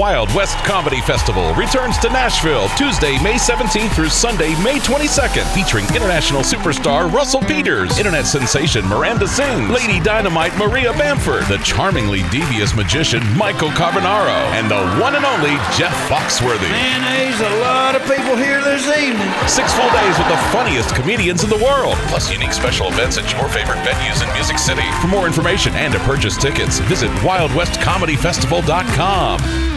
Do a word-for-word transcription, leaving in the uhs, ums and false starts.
Wild West Comedy Festival returns to Nashville Tuesday, May seventeenth through Sunday, May twenty-second, featuring international superstar Russell Peters, internet sensation Miranda Sings, Lady Dynamite Maria Bamford, the charmingly devious magician Michael Carbonaro, and the one and only Jeff Foxworthy. Man, there's a lot of people here this evening. Six full days with the funniest comedians in the world, plus unique special events at your favorite venues in Music City. For more information and to purchase tickets, visit wild west comedy festival dot com.